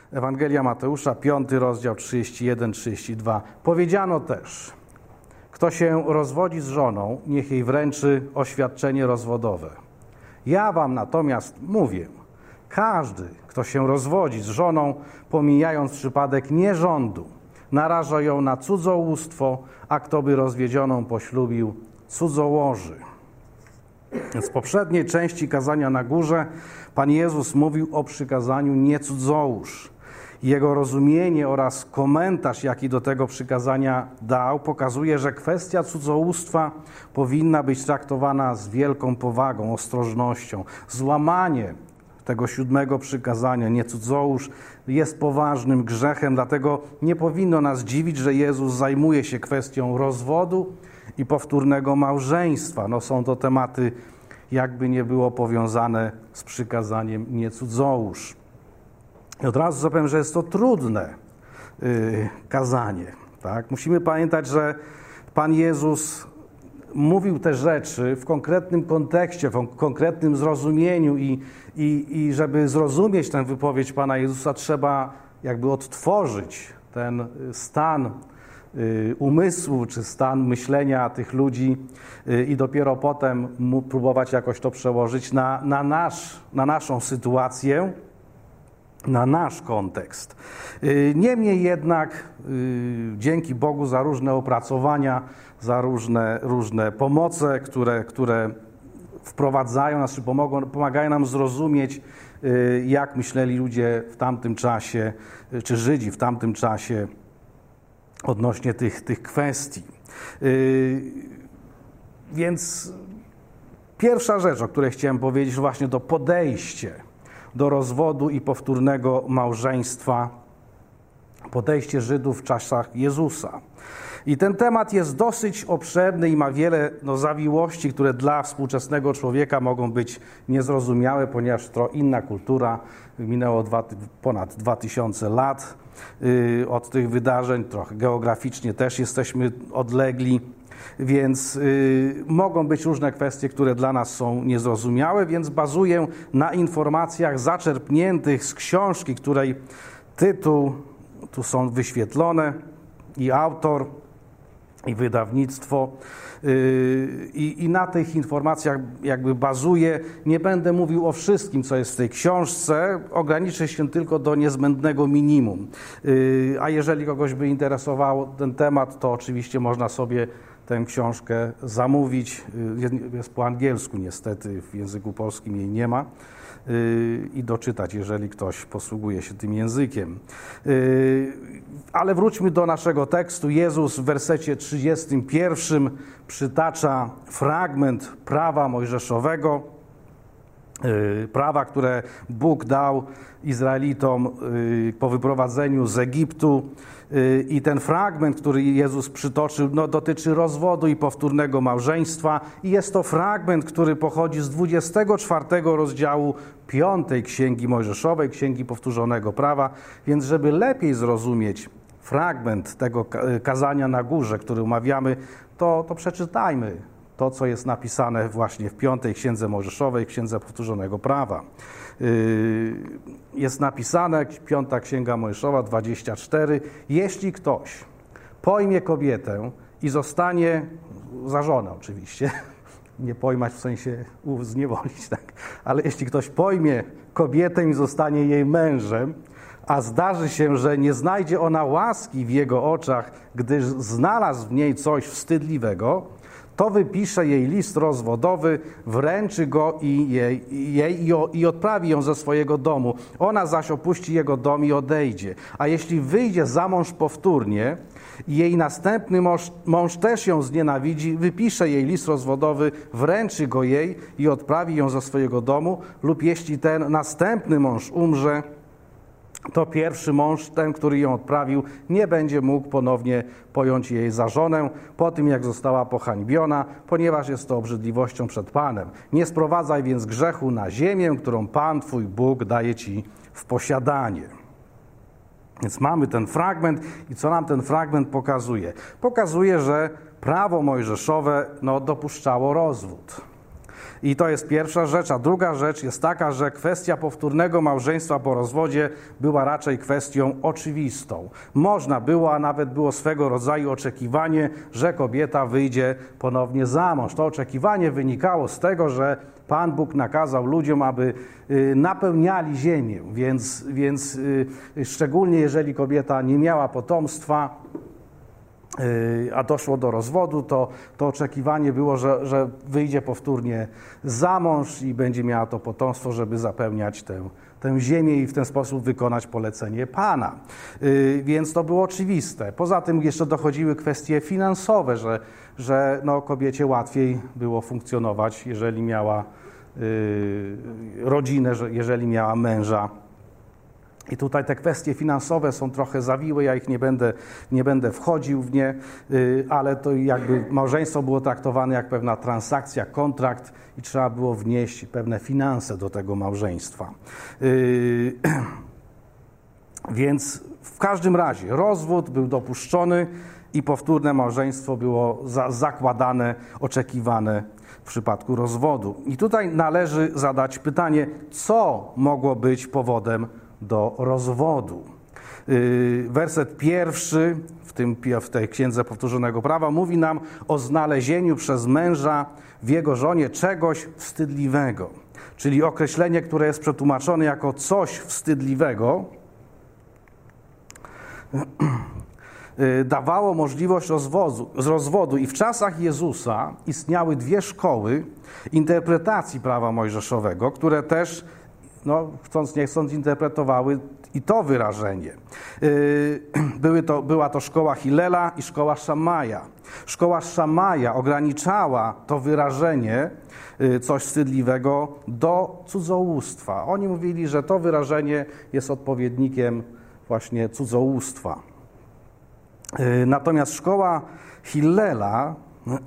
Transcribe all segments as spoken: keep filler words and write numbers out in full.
Ewangelia Mateusza, piąty rozdział, trzydziesty jeden trzydzieści dwa. Powiedziano też: kto się rozwodzi z żoną, niech jej wręczy oświadczenie rozwodowe. Ja wam natomiast mówię, każdy, kto się rozwodzi z żoną, pomijając przypadek nierządu, naraża ją na cudzołóstwo, a kto by rozwiedzioną poślubił, cudzołoży. W poprzedniej części kazania na górze Pan Jezus mówił o przykazaniu nie cudzołóż. Jego rozumienie oraz komentarz, jaki do tego przykazania dał, pokazuje, że kwestia cudzołóstwa powinna być traktowana z wielką powagą, ostrożnością. Złamanie tego siódmego przykazania, nie cudzołóż, jest poważnym grzechem, dlatego nie powinno nas dziwić, że Jezus zajmuje się kwestią rozwodu i powtórnego małżeństwa. No, są to tematy, jakby nie było, powiązane z przykazaniem nie cudzołóż. I od razu zapowiem, że jest to trudne yy, kazanie. Tak? Musimy pamiętać, że Pan Jezus mówił te rzeczy w konkretnym kontekście, w konkretnym zrozumieniu i, i, i żeby zrozumieć tę wypowiedź Pana Jezusa, trzeba jakby odtworzyć ten stan y, umysłu czy stan myślenia tych ludzi y, i dopiero potem mu próbować jakoś to przełożyć na, na, nasz, na naszą sytuację, na nasz kontekst. Niemniej jednak dzięki Bogu za różne opracowania, za różne, różne pomoce, które, które wprowadzają nas, czy pomogą, pomagają nam zrozumieć, jak myśleli ludzie w tamtym czasie, czy Żydzi w tamtym czasie odnośnie tych, tych kwestii. Więc pierwsza rzecz, o której chciałem powiedzieć, właśnie to podejście do rozwodu i powtórnego małżeństwa, podejście Żydów w czasach Jezusa. I ten temat jest dosyć obszerny i ma wiele no, zawiłości, które dla współczesnego człowieka mogą być niezrozumiałe, ponieważ to inna kultura, minęło dwa, ponad dwa tysiące lat yy, od tych wydarzeń, trochę geograficznie też jesteśmy odlegli, więc y, mogą być różne kwestie, które dla nas są niezrozumiałe, więc bazuję na informacjach zaczerpniętych z książki, której tytuł tu są wyświetlone i autor, i wydawnictwo. Y, i, I na tych informacjach jakby bazuję. Nie będę mówił o wszystkim, co jest w tej książce, ograniczę się tylko do niezbędnego minimum. Y, a jeżeli kogoś by interesował ten temat, to oczywiście można sobie tę książkę zamówić. Jest po angielsku niestety, w języku polskim jej nie ma. I doczytać, jeżeli ktoś posługuje się tym językiem. Ale wróćmy do naszego tekstu. Jezus w wersecie trzydziestym pierwszym przytacza fragment prawa mojżeszowego, prawa, które Bóg dał Izraelitom po wyprowadzeniu z Egiptu. I ten fragment, który Jezus przytoczył, no, dotyczy rozwodu i powtórnego małżeństwa. I jest to fragment, który pochodzi z dwudziestego czwartego rozdziału piątej Księgi Mojżeszowej, Księgi Powtórzonego Prawa. Więc żeby lepiej zrozumieć fragment tego kazania na górze, który omawiamy, to, to przeczytajmy to, co jest napisane właśnie w piątej Księdze Mojżeszowej, Księdze Powtórzonego Prawa. Jest napisane, piąta Księga Mojżeszowa, dwadzieścia cztery. Jeśli ktoś pojmie kobietę i zostanie, za żonę oczywiście, nie pojmać w sensie zniewolić, tak, ale jeśli ktoś pojmie kobietę i zostanie jej mężem, a zdarzy się, że nie znajdzie ona łaski w jego oczach, gdyż znalazł w niej coś wstydliwego, to wypisze jej list rozwodowy, wręczy go i jej, jej i odprawi ją ze swojego domu. Ona zaś opuści jego dom i odejdzie. A jeśli wyjdzie za mąż powtórnie i jej następny mąż, mąż też ją znienawidzi, wypisze jej list rozwodowy, wręczy go jej i odprawi ją ze swojego domu, lub jeśli ten następny mąż umrze, to pierwszy mąż, ten, który ją odprawił, nie będzie mógł ponownie pojąć jej za żonę po tym, jak została pohańbiona, ponieważ jest to obrzydliwością przed Panem. Nie sprowadzaj więc grzechu na ziemię, którą Pan, Twój Bóg, daje Ci w posiadanie. Więc mamy ten fragment i co nam ten fragment pokazuje? Pokazuje, że prawo mojżeszowe no, dopuszczało rozwód. I to jest pierwsza rzecz, a druga rzecz jest taka, że kwestia powtórnego małżeństwa po rozwodzie była raczej kwestią oczywistą. Można było, a nawet było swego rodzaju oczekiwanie, że kobieta wyjdzie ponownie za mąż. To oczekiwanie wynikało z tego, że Pan Bóg nakazał ludziom, aby napełniali ziemię, więc, więc szczególnie jeżeli kobieta nie miała potomstwa, a doszło do rozwodu, to, to oczekiwanie było, że, że wyjdzie powtórnie za mąż i będzie miała to potomstwo, żeby zapełniać tę, tę ziemię i w ten sposób wykonać polecenie Pana. Yy, więc to było oczywiste. Poza tym jeszcze dochodziły kwestie finansowe, że, że no, kobiecie łatwiej było funkcjonować, jeżeli miała yy, rodzinę, że, jeżeli miała męża. I tutaj te kwestie finansowe są trochę zawiłe, ja ich nie będę, nie będę wchodził w nie, ale to jakby małżeństwo było traktowane jak pewna transakcja, kontrakt i trzeba było wnieść pewne finanse do tego małżeństwa. Yy, więc w każdym razie rozwód był dopuszczony i powtórne małżeństwo było za, zakładane, oczekiwane w przypadku rozwodu. I tutaj należy zadać pytanie, co mogło być powodem do rozwodu. Werset pierwszy w, tym, w tej Księdze Powtórzonego Prawa mówi nam o znalezieniu przez męża w jego żonie czegoś wstydliwego. Czyli określenie, które jest przetłumaczone jako coś wstydliwego, dawało możliwość rozwodu, rozwodu. I w czasach Jezusa istniały dwie szkoły interpretacji prawa mojżeszowego, które też no, chcąc nie chcąc, interpretowały i to wyrażenie. Były to, była to szkoła Hillela i szkoła Szammaja. Szkoła Szammaja ograniczała to wyrażenie, coś wstydliwego, do cudzołóstwa. Oni mówili, że to wyrażenie jest odpowiednikiem właśnie cudzołóstwa. Natomiast szkoła Hillela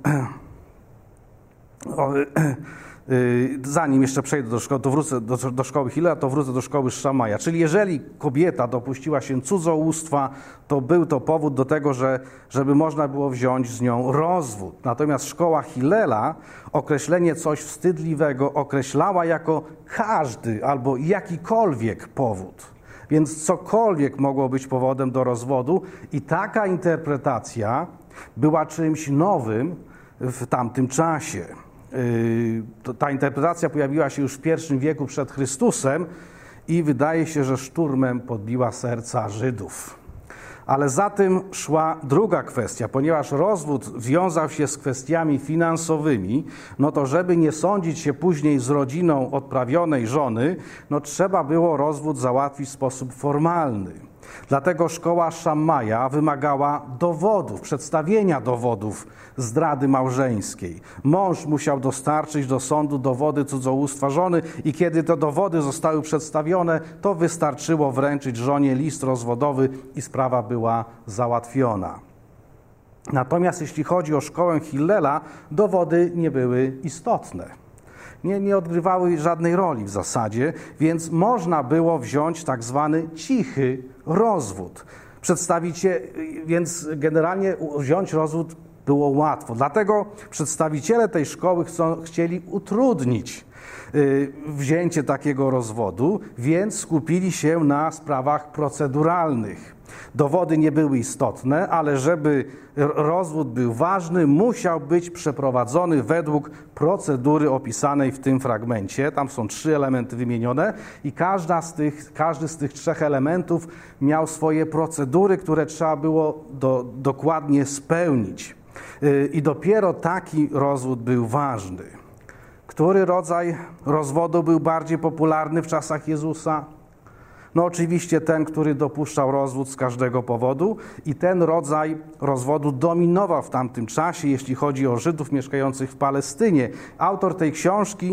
zanim jeszcze przejdę do szkoły, to wrócę do, do szkoły Hillela, to wrócę do szkoły Szammaja. Czyli jeżeli kobieta dopuściła się cudzołóstwa, to był to powód do tego, że, żeby można było wziąć z nią rozwód. Natomiast szkoła Hillela określenie coś wstydliwego określała jako każdy albo jakikolwiek powód. Więc cokolwiek mogło być powodem do rozwodu i taka interpretacja była czymś nowym w tamtym czasie. Ta interpretacja pojawiła się już w pierwszym wieku przed Chrystusem i wydaje się, że szturmem podbiła serca Żydów. Ale za tym szła druga kwestia, ponieważ rozwód wiązał się z kwestiami finansowymi, no to żeby nie sądzić się później z rodziną odprawionej żony, no trzeba było rozwód załatwić w sposób formalny. Dlatego szkoła Szammaja wymagała dowodów, przedstawienia dowodów zdrady małżeńskiej. Mąż musiał dostarczyć do sądu dowody cudzołóstwa żony i kiedy te dowody zostały przedstawione, to wystarczyło wręczyć żonie list rozwodowy i sprawa była załatwiona. Natomiast jeśli chodzi o szkołę Hillela, dowody nie były istotne. Nie, nie odgrywały żadnej roli w zasadzie, więc można było wziąć tak zwany cichy rozwód. Przedstawicie, więc generalnie wziąć rozwód było łatwo. Dlatego przedstawiciele tej szkoły chcą, chcieli utrudnić y, wzięcie takiego rozwodu, więc skupili się na sprawach proceduralnych. Dowody nie były istotne, ale żeby rozwód był ważny, musiał być przeprowadzony według procedury opisanej w tym fragmencie. Tam są trzy elementy wymienione i każda z tych, każdy z tych trzech elementów miał swoje procedury, które trzeba było do, dokładnie spełnić. I dopiero taki rozwód był ważny. Który rodzaj rozwodu był bardziej popularny w czasach Jezusa? No oczywiście ten, który dopuszczał rozwód z każdego powodu i ten rodzaj rozwodu dominował w tamtym czasie, jeśli chodzi o Żydów mieszkających w Palestynie. Autor tej książki,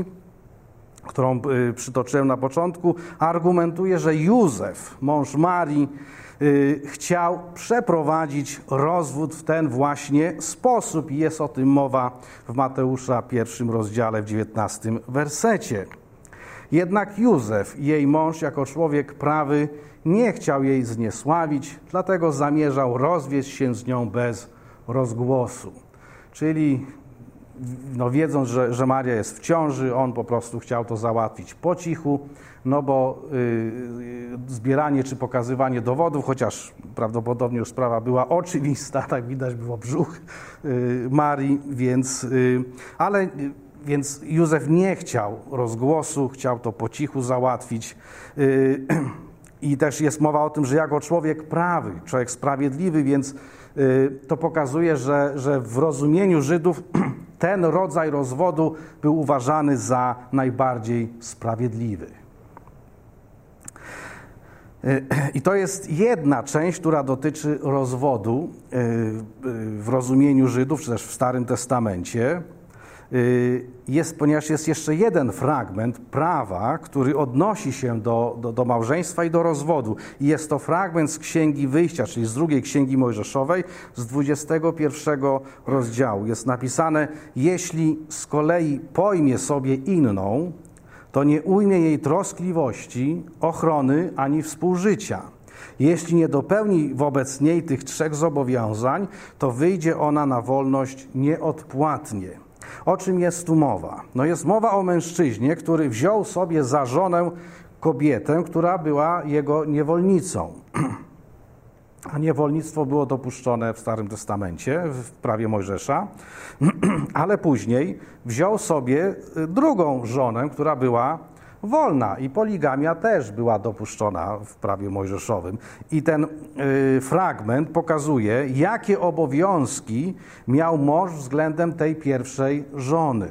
którą y, przytoczyłem na początku, argumentuje, że Józef, mąż Marii, y, chciał przeprowadzić rozwód w ten właśnie sposób i jest o tym mowa w Mateusza pierwszym rozdziale w dziewiętnastym wersecie. Jednak Józef, jej mąż, jako człowiek prawy, nie chciał jej zniesławić, dlatego zamierzał rozwieść się z nią bez rozgłosu. Czyli no wiedząc, że, że Maria jest w ciąży, on po prostu chciał to załatwić po cichu, no bo y, zbieranie czy pokazywanie dowodów, chociaż prawdopodobnie już sprawa była oczywista, tak widać było brzuch y, Marii, więc, y, ale y, więc Józef nie chciał rozgłosu, chciał to po cichu załatwić. Y, I też jest mowa o tym, że jako człowiek prawy, człowiek sprawiedliwy, więc y, to pokazuje, że, że w rozumieniu Żydów ten rodzaj rozwodu był uważany za najbardziej sprawiedliwy. I to jest jedna część, która dotyczy rozwodu w rozumieniu Żydów, czy też w Starym Testamencie. Jest, ponieważ jest jeszcze jeden fragment prawa, który odnosi się do, do, do małżeństwa i do rozwodu. I jest to fragment z Księgi Wyjścia, czyli z drugiej Księgi Mojżeszowej, z dwudziestego pierwszego rozdziału. Jest napisane: jeśli z kolei pojmie sobie inną, to nie ujmie jej troskliwości, ochrony ani współżycia. Jeśli nie dopełni wobec niej tych trzech zobowiązań, to wyjdzie ona na wolność nieodpłatnie. O czym jest tu mowa? No jest mowa o mężczyźnie, który wziął sobie za żonę kobietę, która była jego niewolnicą. A niewolnictwo było dopuszczone w Starym Testamencie, w prawie Mojżesza, ale później wziął sobie drugą żonę, która była wolna i poligamia też była dopuszczona w prawie mojżeszowym. I ten y, fragment pokazuje, jakie obowiązki miał mąż względem tej pierwszej żony.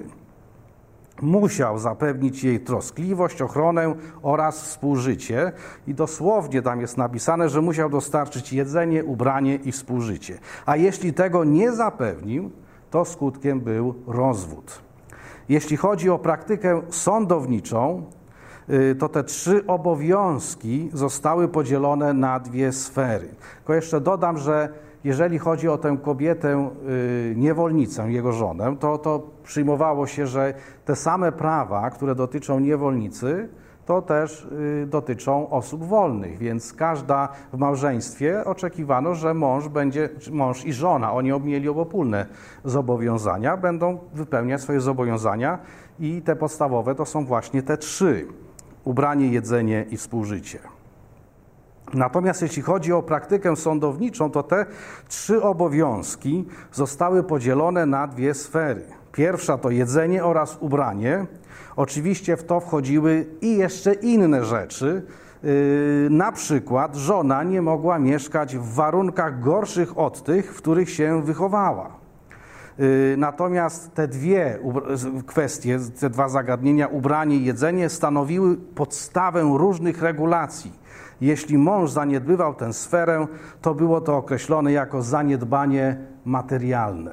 Musiał zapewnić jej troskliwość, ochronę oraz współżycie i dosłownie tam jest napisane, że musiał dostarczyć jedzenie, ubranie i współżycie. A jeśli tego nie zapewnił, to skutkiem był rozwód. Jeśli chodzi o praktykę sądowniczą, to te trzy obowiązki zostały podzielone na dwie sfery. Tylko jeszcze dodam, że jeżeli chodzi o tę kobietę niewolnicę, jego żonę, to, to przyjmowało się, że te same prawa, które dotyczą niewolnicy, to też dotyczą osób wolnych, więc każda w małżeństwie oczekiwano, że mąż będzie, mąż i żona, oni mieli obopólne zobowiązania, będą wypełniać swoje zobowiązania i te podstawowe to są właśnie te trzy: ubranie, jedzenie i współżycie. Natomiast jeśli chodzi o praktykę sądowniczą, to te trzy obowiązki zostały podzielone na dwie sfery. Pierwsza to jedzenie oraz ubranie. Oczywiście w to wchodziły i jeszcze inne rzeczy. Yy, na przykład żona nie mogła mieszkać w warunkach gorszych od tych, w których się wychowała. Yy, natomiast te dwie kwestie, te dwa zagadnienia, ubranie i jedzenie, stanowiły podstawę różnych regulacji. Jeśli mąż zaniedbywał tę sferę, to było to określone jako zaniedbanie materialne.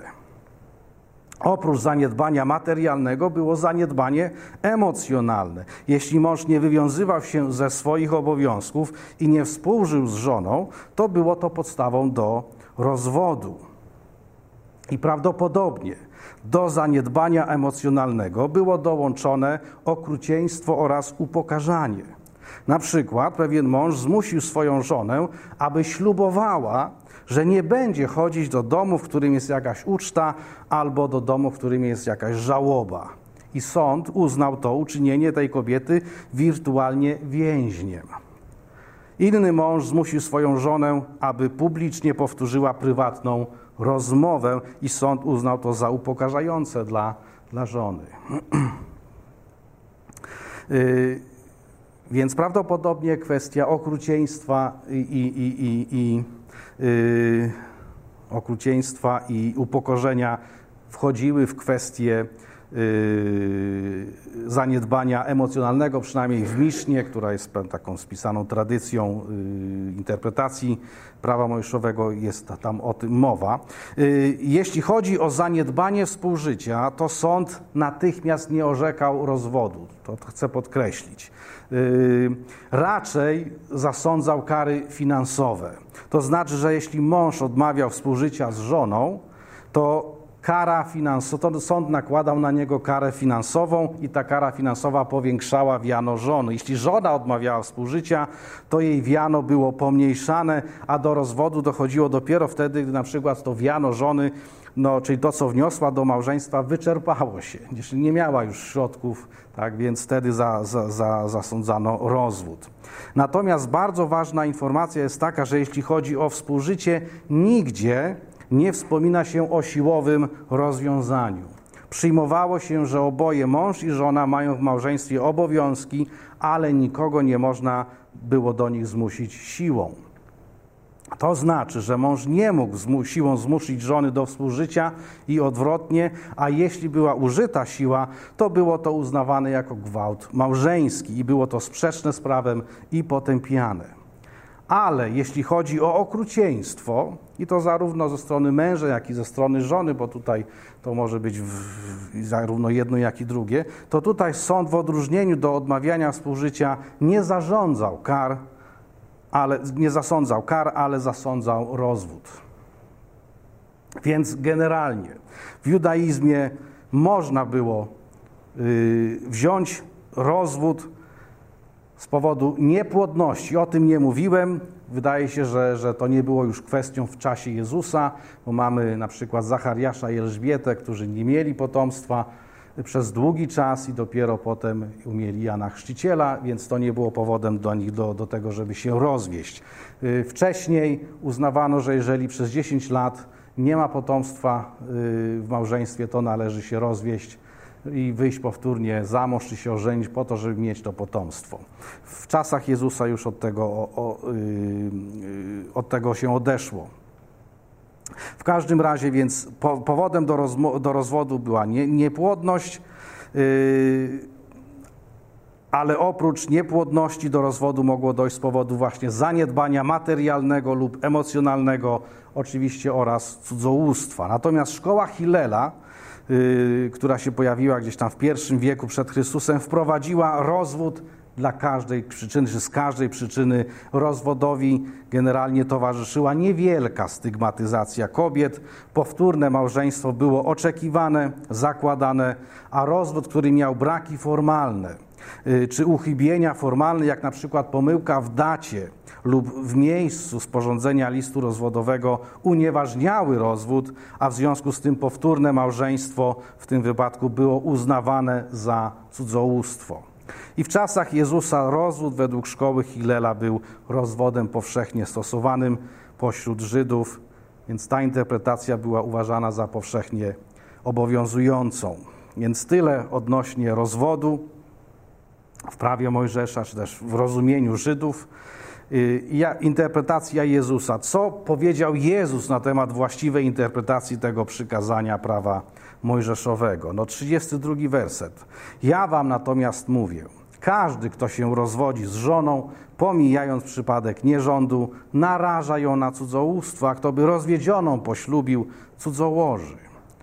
Oprócz zaniedbania materialnego było zaniedbanie emocjonalne. Jeśli mąż nie wywiązywał się ze swoich obowiązków i nie współżył z żoną, to było to podstawą do rozwodu. I prawdopodobnie do zaniedbania emocjonalnego było dołączone okrucieństwo oraz upokarzanie. Na przykład pewien mąż zmusił swoją żonę, aby ślubowała, że nie będzie chodzić do domu, w którym jest jakaś uczta, albo do domu, w którym jest jakaś żałoba. I sąd uznał to uczynienie tej kobiety wirtualnie więźniem. Inny mąż zmusił swoją żonę, aby publicznie powtórzyła prywatną rozmowę i sąd uznał to za upokarzające dla, dla żony. yy, Więc prawdopodobnie kwestia okrucieństwa i, i, i, i, yy, okrucieństwa i upokorzenia wchodziły w kwestię yy, zaniedbania emocjonalnego, przynajmniej w Misznie, która jest taką spisaną tradycją yy, interpretacji prawa mojżeszowego, jest tam o tym mowa. Yy, jeśli chodzi o zaniedbanie współżycia, to sąd natychmiast nie orzekał rozwodu. To chcę podkreślić. Yy, raczej zasądzał kary finansowe. To znaczy, że jeśli mąż odmawiał współżycia z żoną, to kara finansowa, to sąd nakładał na niego karę finansową i ta kara finansowa powiększała wiano żony. Jeśli żona odmawiała współżycia, to jej wiano było pomniejszane, a do rozwodu dochodziło dopiero wtedy, gdy na przykład to wiano żony no, czyli to, co wniosła do małżeństwa, wyczerpało się. Nie miała już środków, tak, więc wtedy za, za, za, zasądzano rozwód. Natomiast bardzo ważna informacja jest taka, że jeśli chodzi o współżycie, nigdzie nie wspomina się o siłowym rozwiązaniu. Przyjmowało się, że oboje mąż i żona mają w małżeństwie obowiązki, ale nikogo nie można było do nich zmusić siłą. To znaczy, że mąż nie mógł zmu- siłą zmusić żony do współżycia i odwrotnie, a jeśli była użyta siła, to było to uznawane jako gwałt małżeński i było to sprzeczne z prawem i potępiane. Ale jeśli chodzi o okrucieństwo, i to zarówno ze strony męża, jak i ze strony żony, bo tutaj to może być w, w, zarówno jedno, jak i drugie, to tutaj sąd w odróżnieniu do odmawiania współżycia nie zarządzał kar, ale nie zasądzał kar, ale zasądzał rozwód. Więc generalnie w judaizmie można było yy, wziąć rozwód z powodu niepłodności. O tym nie mówiłem. Wydaje się, że, że to nie było już kwestią w czasie Jezusa, bo mamy na przykład Zachariasza i Elżbietę, którzy nie mieli potomstwa przez długi czas i dopiero potem umieli Jana Chrzciciela, więc to nie było powodem do nich do, do tego, żeby się rozwieść. Wcześniej uznawano, że jeżeli przez dziesięć lat nie ma potomstwa w małżeństwie, to należy się rozwieść i wyjść powtórnie za mąż, czy się ożenić po to, żeby mieć to potomstwo. W czasach Jezusa już od tego, o, o, yy, od tego się odeszło. W każdym razie więc po, powodem do, rozmo- do rozwodu była nie, niepłodność, yy, ale oprócz niepłodności do rozwodu mogło dojść z powodu właśnie zaniedbania materialnego lub emocjonalnego, oczywiście, oraz cudzołóstwa. Natomiast szkoła Hillela, Yy, która się pojawiła gdzieś tam w pierwszym wieku przed Chrystusem, wprowadziła rozwód dla każdej przyczyny, czy z każdej przyczyny rozwodowi generalnie towarzyszyła niewielka stygmatyzacja kobiet. Powtórne małżeństwo było oczekiwane, zakładane, a rozwód, który miał braki formalne, yy, czy uchybienia formalne, jak na przykład pomyłka w dacie lub w miejscu sporządzenia listu rozwodowego, unieważniały rozwód, a w związku z tym powtórne małżeństwo w tym wypadku było uznawane za cudzołóstwo. I w czasach Jezusa rozwód według szkoły Hillela był rozwodem powszechnie stosowanym pośród Żydów, więc ta interpretacja była uważana za powszechnie obowiązującą. Więc tyle odnośnie rozwodu w prawie Mojżesza, czy też w rozumieniu Żydów. Interpretacja Jezusa. Co powiedział Jezus na temat właściwej interpretacji tego przykazania prawa mojżeszowego? No trzydziesty drugi werset. Ja wam natomiast mówię, każdy, kto się rozwodzi z żoną, pomijając przypadek nierządu, naraża ją na cudzołóstwo, a kto by rozwiedzioną poślubił, cudzołoży.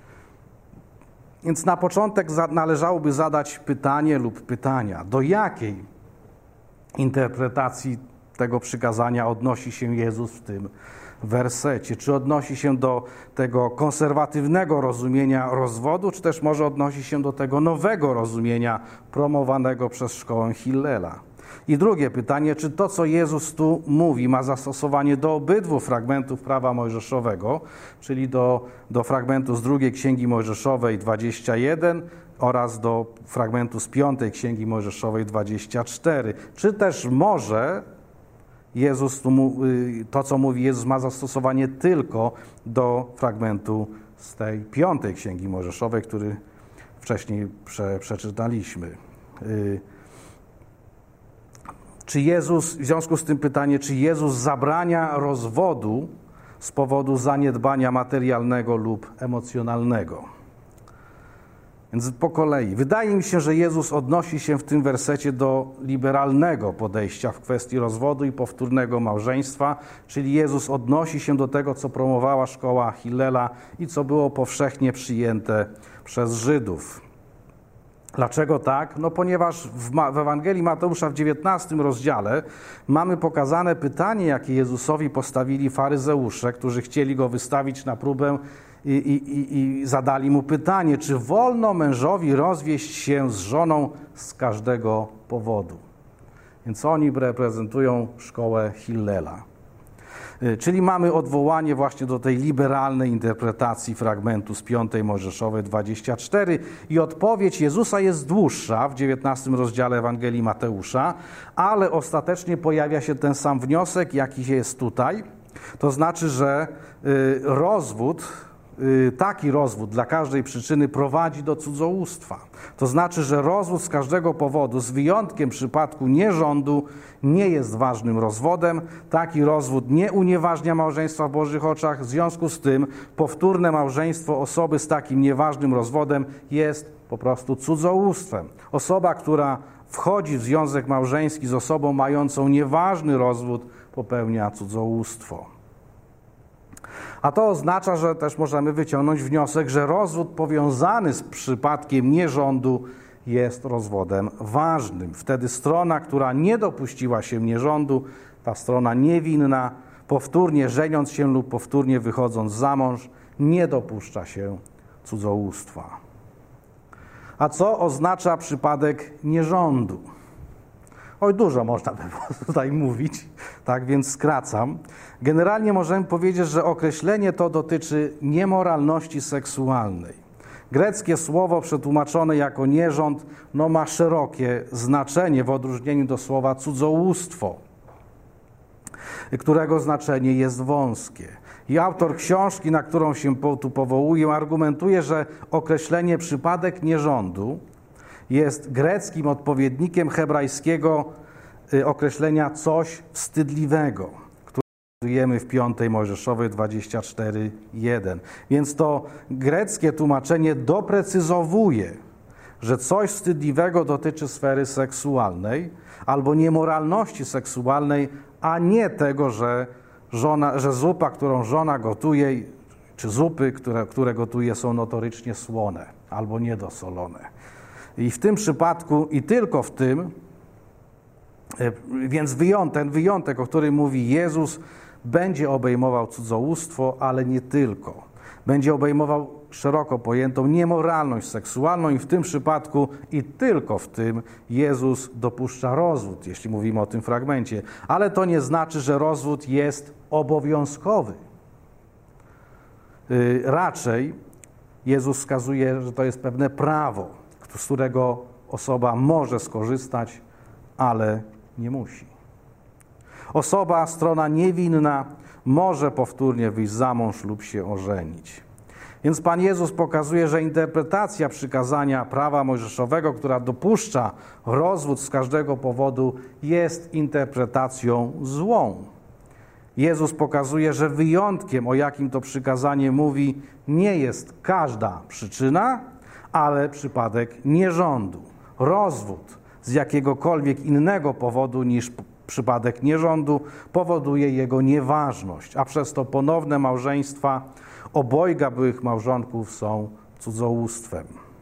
Więc na początek należałoby zadać pytanie lub pytania, do jakiej interpretacji tego przykazania odnosi się Jezus w tym wersecie? Czy odnosi się do tego konserwatywnego rozumienia rozwodu, czy też może odnosi się do tego nowego rozumienia promowanego przez szkołę Hillela? I drugie pytanie, czy to, co Jezus tu mówi, ma zastosowanie do obydwu fragmentów prawa mojżeszowego, czyli do, do fragmentu z drugiej Księgi Mojżeszowej dwadzieścia jeden oraz do fragmentu z piątej Księgi Mojżeszowej dwadzieścia cztery. Czy też może Jezus, to co mówi Jezus, ma zastosowanie tylko do fragmentu z tej piątej Księgi Mojżeszowej, który wcześniej prze, przeczytaliśmy. Czy Jezus, w związku z tym pytanie, czy Jezus zabrania rozwodu z powodu zaniedbania materialnego lub emocjonalnego? Więc po kolei. Wydaje mi się, że Jezus odnosi się w tym wersecie do liberalnego podejścia w kwestii rozwodu i powtórnego małżeństwa, czyli Jezus odnosi się do tego, co promowała szkoła Hillela i co było powszechnie przyjęte przez Żydów. Dlaczego tak? No ponieważ w, Ma- w Ewangelii Mateusza w dziewiętnastym rozdziale mamy pokazane pytanie, jakie Jezusowi postawili faryzeusze, którzy chcieli go wystawić na próbę i, i, i zadali mu pytanie, czy wolno mężowi rozwieść się z żoną z każdego powodu. Więc oni reprezentują szkołę Hillela. Czyli mamy odwołanie właśnie do tej liberalnej interpretacji fragmentu z piątej Mojżeszowej dwadzieścia cztery i odpowiedź Jezusa jest dłuższa w dziewiętnastym rozdziale Ewangelii Mateusza, ale ostatecznie pojawia się ten sam wniosek, jaki jest tutaj. To znaczy, że rozwód, taki rozwód dla każdej przyczyny prowadzi do cudzołóstwa. To znaczy, że rozwód z każdego powodu, z wyjątkiem przypadku nierządu, nie jest ważnym rozwodem. Taki rozwód nie unieważnia małżeństwa w Bożych oczach. W związku z tym powtórne małżeństwo osoby z takim nieważnym rozwodem jest po prostu cudzołóstwem. Osoba, która wchodzi w związek małżeński z osobą mającą nieważny rozwód, popełnia cudzołóstwo. A to oznacza, że też możemy wyciągnąć wniosek, że rozwód powiązany z przypadkiem nierządu jest rozwodem ważnym. Wtedy strona, która nie dopuściła się nierządu, ta strona niewinna, powtórnie żeniąc się lub powtórnie wychodząc za mąż, nie dopuszcza się cudzołóstwa. A co oznacza przypadek nierządu? Oj, dużo można by było tutaj mówić, tak więc skracam. Generalnie możemy powiedzieć, że określenie to dotyczy niemoralności seksualnej. Greckie słowo przetłumaczone jako nierząd no, ma szerokie znaczenie w odróżnieniu do słowa cudzołóstwo, którego znaczenie jest wąskie. I autor książki, na którą się tu powołuję, argumentuje, że określenie przypadek nierządu jest greckim odpowiednikiem hebrajskiego określenia coś wstydliwego, które znajdujemy w piątej Mojżeszowej dwadzieścia cztery jeden. Więc to greckie tłumaczenie doprecyzowuje, że coś wstydliwego dotyczy sfery seksualnej albo niemoralności seksualnej, a nie tego, że, żona, że zupa, którą żona gotuje, czy zupy, które, które gotuje, są notorycznie słone albo niedosolone. I w tym przypadku, i tylko w tym, więc wyjątek, ten wyjątek, o którym mówi Jezus, będzie obejmował cudzołóstwo, ale nie tylko. Będzie obejmował szeroko pojętą niemoralność seksualną i w tym przypadku, i tylko w tym, Jezus dopuszcza rozwód, jeśli mówimy o tym fragmencie. Ale to nie znaczy, że rozwód jest obowiązkowy. Raczej Jezus wskazuje, że to jest pewne prawo, z którego osoba może skorzystać, ale nie musi. Osoba, strona niewinna, może powtórnie wyjść za mąż lub się ożenić. Więc Pan Jezus pokazuje, że interpretacja przykazania prawa mojżeszowego, która dopuszcza rozwód z każdego powodu, jest interpretacją złą. Jezus pokazuje, że wyjątkiem, o jakim to przykazanie mówi, nie jest każda przyczyna, ale przypadek nierządu. Rozwód z jakiegokolwiek innego powodu niż przypadek nierządu powoduje jego nieważność, a przez to ponowne małżeństwa obojga byłych małżonków są cudzołóstwem.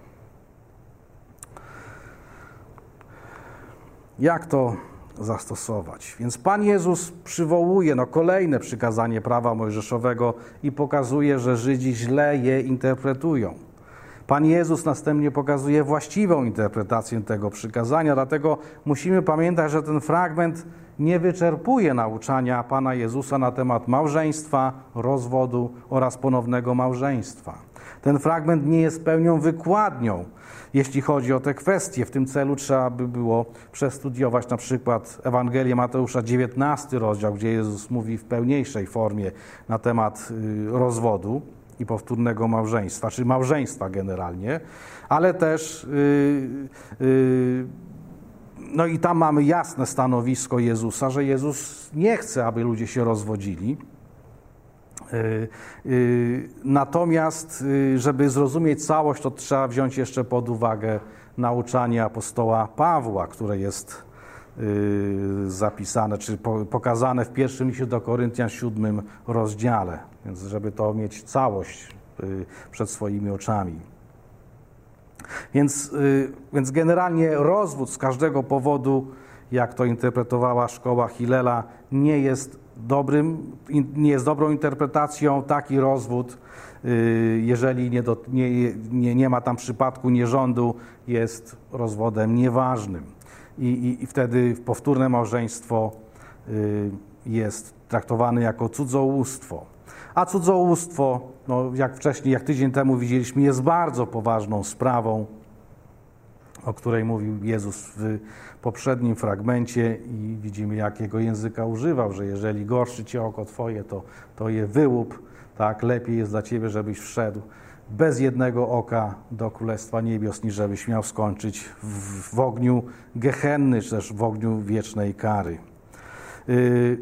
Jak to zastosować? Więc Pan Jezus przywołuje no, kolejne przykazanie prawa mojżeszowego i pokazuje, że Żydzi źle je interpretują. Pan Jezus następnie pokazuje właściwą interpretację tego przykazania, dlatego musimy pamiętać, że ten fragment nie wyczerpuje nauczania Pana Jezusa na temat małżeństwa, rozwodu oraz ponownego małżeństwa. Ten fragment nie jest pełnią wykładnią, jeśli chodzi o te kwestie. W tym celu trzeba by było przestudiować na przykład Ewangelię Mateusza, dziewiętnasty rozdział, gdzie Jezus mówi w pełniejszej formie na temat rozwodu i powtórnego małżeństwa, czy małżeństwa generalnie, ale też yy, yy, no i tam mamy jasne stanowisko Jezusa, że Jezus nie chce, aby ludzie się rozwodzili. Yy, yy, natomiast, yy, żeby zrozumieć całość, to trzeba wziąć jeszcze pod uwagę nauczanie apostoła Pawła, które jest yy, zapisane, czy po, pokazane w pierwszym liście do Koryntian, siódmym rozdziale. Więc żeby to mieć całość yy, przed swoimi oczami. Więc, yy, więc generalnie rozwód z każdego powodu, jak to interpretowała szkoła Hillela, nie jest dobrym, nie jest dobrą interpretacją. Taki rozwód, jeżeli nie, do, nie, nie, nie ma tam przypadku nierządu, jest rozwodem nieważnym. I, i, i wtedy powtórne małżeństwo jest traktowany jako cudzołóstwo. A cudzołóstwo, no jak wcześniej, jak tydzień temu widzieliśmy, jest bardzo poważną sprawą, o której mówił Jezus w poprzednim fragmencie i widzimy, jakiego języka używał, że jeżeli gorszy cię oko twoje, to, to je wyłup, tak, lepiej jest dla ciebie, żebyś wszedł bez jednego oka do Królestwa Niebios, niż żebyś miał skończyć w, w ogniu gehenny, czy też w ogniu wiecznej kary. Yy,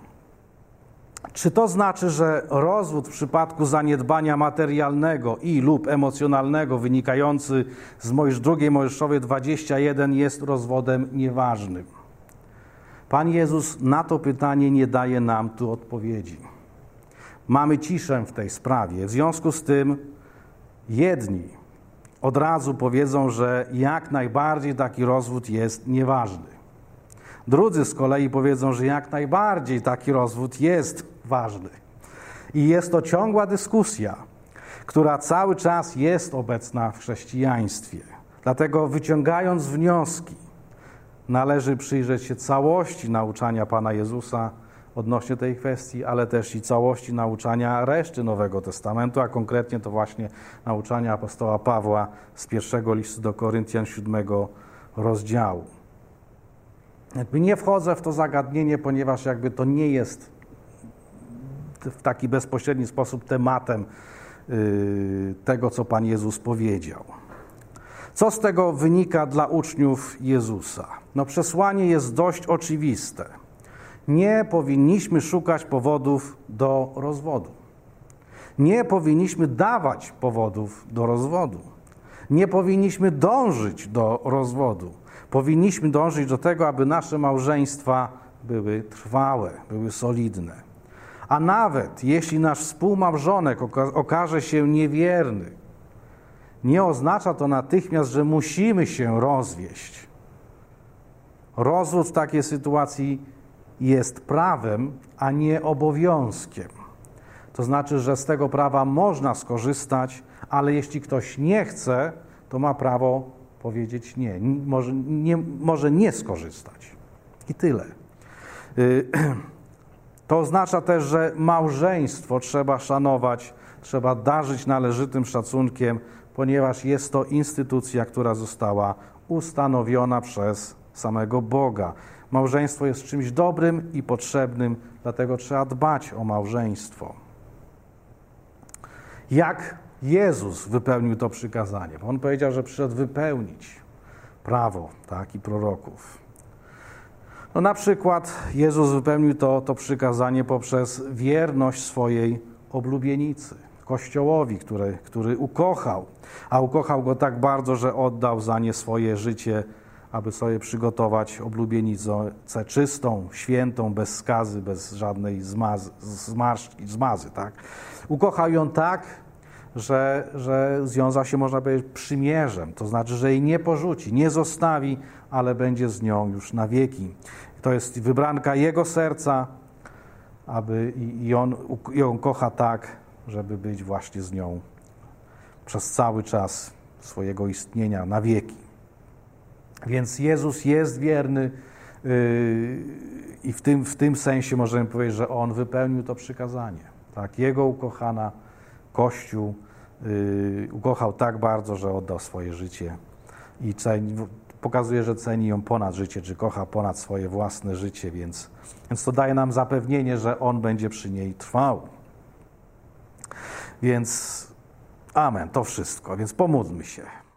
Czy to znaczy, że rozwód w przypadku zaniedbania materialnego i lub emocjonalnego wynikający z Mojż, drugiej Mojżeszowej dwadzieścia jeden jest rozwodem nieważnym? Pan Jezus na to pytanie nie daje nam tu odpowiedzi. Mamy ciszę w tej sprawie. W związku z tym jedni od razu powiedzą, że jak najbardziej taki rozwód jest nieważny. Drudzy z kolei powiedzą, że jak najbardziej taki rozwód jest ważny. I jest to ciągła dyskusja, która cały czas jest obecna w chrześcijaństwie. Dlatego wyciągając wnioski, należy przyjrzeć się całości nauczania Pana Jezusa odnośnie tej kwestii, ale też i całości nauczania reszty Nowego Testamentu, a konkretnie to właśnie nauczania apostoła Pawła z pierwszego listu do Koryntian, siódmego rozdziału. Jakby nie wchodzę w to zagadnienie, ponieważ jakby to nie jest w taki bezpośredni sposób tematem yy, tego, co Pan Jezus powiedział. Co z tego wynika dla uczniów Jezusa? No przesłanie jest dość oczywiste. Nie powinniśmy szukać powodów do rozwodu. Nie powinniśmy dawać powodów do rozwodu. Nie powinniśmy dążyć do rozwodu. Powinniśmy dążyć do tego, aby nasze małżeństwa były trwałe, były solidne. A nawet jeśli nasz współmałżonek oka- okaże się niewierny, nie oznacza to natychmiast, że musimy się rozwieść. Rozwód w takiej sytuacji jest prawem, a nie obowiązkiem. To znaczy, że z tego prawa można skorzystać, ale jeśli ktoś nie chce, to ma prawo powiedzieć nie. Może nie, może nie skorzystać. I tyle. To oznacza też, że małżeństwo trzeba szanować, trzeba darzyć należytym szacunkiem, ponieważ jest to instytucja, która została ustanowiona przez samego Boga. Małżeństwo jest czymś dobrym i potrzebnym, dlatego trzeba dbać o małżeństwo. Jak Jezus wypełnił to przykazanie? On powiedział, że przyszedł wypełnić prawo, tak, i proroków. No na przykład Jezus wypełnił to, to przykazanie poprzez wierność swojej oblubienicy, Kościołowi, który, który ukochał, a ukochał go tak bardzo, że oddał za nie swoje życie, aby sobie przygotować oblubienicę czystą, świętą, bez skazy, bez żadnej zmazy, zmarszczki, zmazy, tak? Ukochał ją tak, że, że związał się, można powiedzieć, przymierzem, to znaczy, że jej nie porzuci, nie zostawi, ale będzie z nią już na wieki. To jest wybranka Jego serca, aby i, i on ją kocha tak, żeby być właśnie z nią przez cały czas swojego istnienia na wieki. Więc Jezus jest wierny yy, i w tym, w tym sensie możemy powiedzieć, że On wypełnił to przykazanie. Tak? Jego ukochana Kościół yy, ukochał tak bardzo, że oddał swoje życie i ceni, pokazuje, że ceni ją ponad życie, czy kocha ponad swoje własne życie, więc, więc to daje nam zapewnienie, że On będzie przy niej trwał. Więc amen, to wszystko, więc pomódlmy się.